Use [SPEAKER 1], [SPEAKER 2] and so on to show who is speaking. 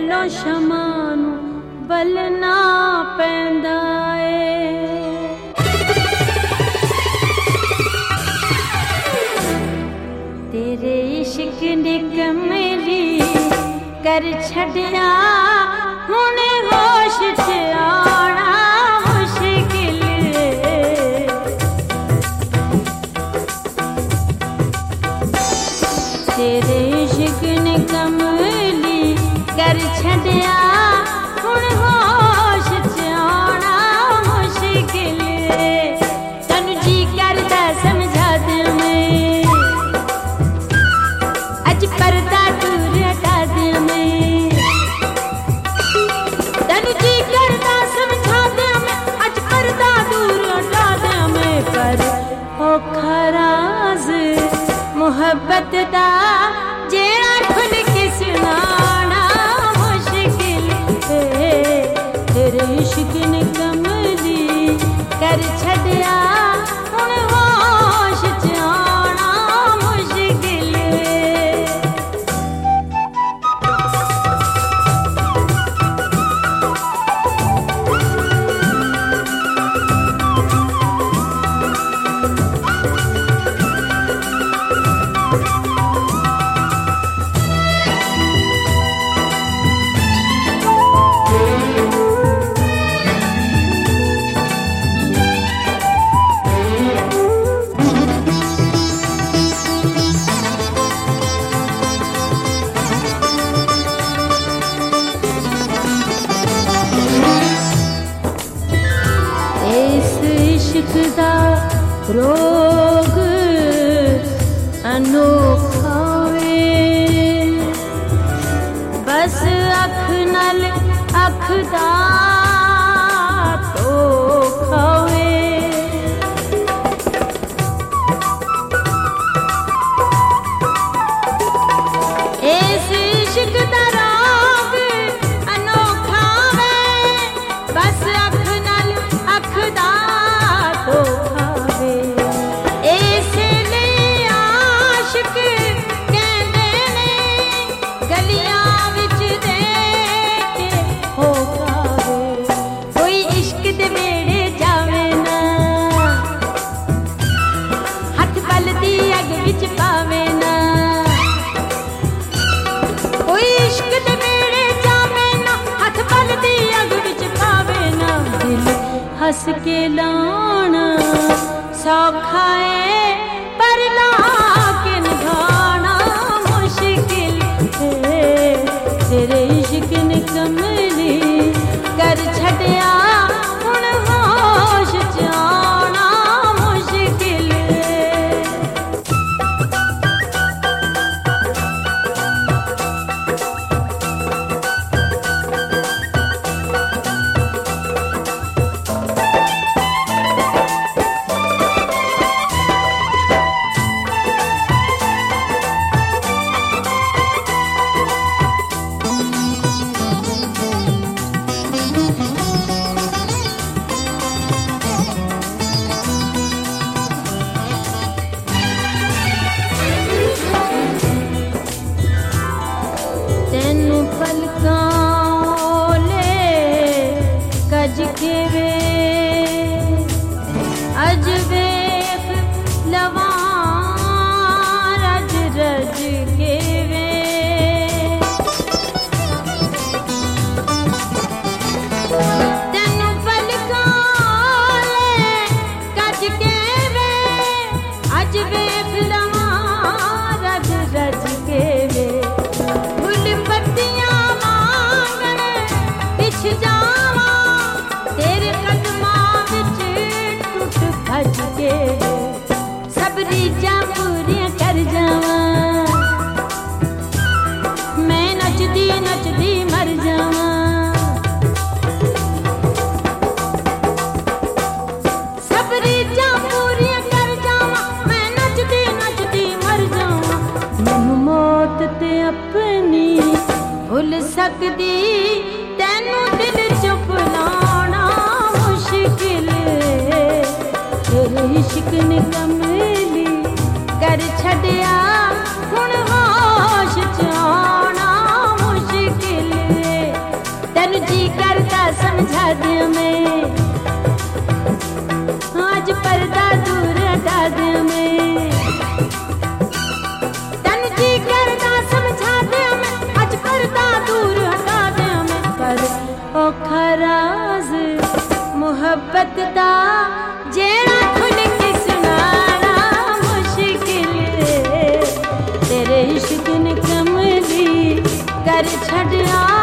[SPEAKER 1] तलो शमां नूं बलना पैंदा ए। तेरे इश्क ने कमली कर छड़िया हुण होश च आना मुश्किल है। तेरे इश्क ने कमली कर छड़िया हुण होश च आना मुश्किल है। तैनू जी करदा समझा दे मैं अज पर्दा दूर हटा दे मैं। तैनू जी करदा समझा दे मैं अज पर्दा दूर हटा दे मैं। पर औखा राज मुहब्बत दा जेड़ा खुल के सुनाना मुश्किल है। तेरे इश्क ने कमली कर छड़िया हुण होश च आना मुश्किल है। इश्क दा रोग अनोखा वे बस अख नाल अख दा धोखा वे। इस इश्क दा रोग अनोखा वे बस अख नाल अख दा धोखा वे। इसलिए आशिक कहंदे ने गलियां विच देख होका वे। कोई इश्क दे वेड़े जावे ना हथ पल दी अग विच पावे ना। कोई इश्क दे वेड़े जावे ना हथ पल दी अग विच पावे ना। दिल हंस के लाना सौखा है पर लाके निभाना मुश्किल है। तेरे इश्क ने कमली कर छड़िया हुण होश च आना मुश्किल है। तेनू पलकां ओले कज के वे अज वेख लवां रज रज के वे। तेनू पलकां ओले कज के वे अज वेख लवां रज रज के वे। पत्तियां मांगण पिछ जावां तेरे कदमां विच टुट भज के। सब रीझां पूरियां कर जावां मैं नचदी नचदी मर जावां। सब रीझां पूरियां कर जावां मैं नचदी नचदी मर जावां। मैनू मौत ते अपनी भुल सकदी तैनू दिल चुप लाना मुश्किल है। तेरे इश्क ने कमली कर छड़िया हुण होश च आना मुश्किल है। समझा दे मैं, आज पर्दा दूर हटा दे मैं, तन जी करदा समझा दे मैं, आज पर्दा दूर हटा दे मैं, पर ओ खराज मुहब्बत दा जेड़ा खुल के सुनाना मुश्किल है, तेरे इश्क ने कमली कर छड़िया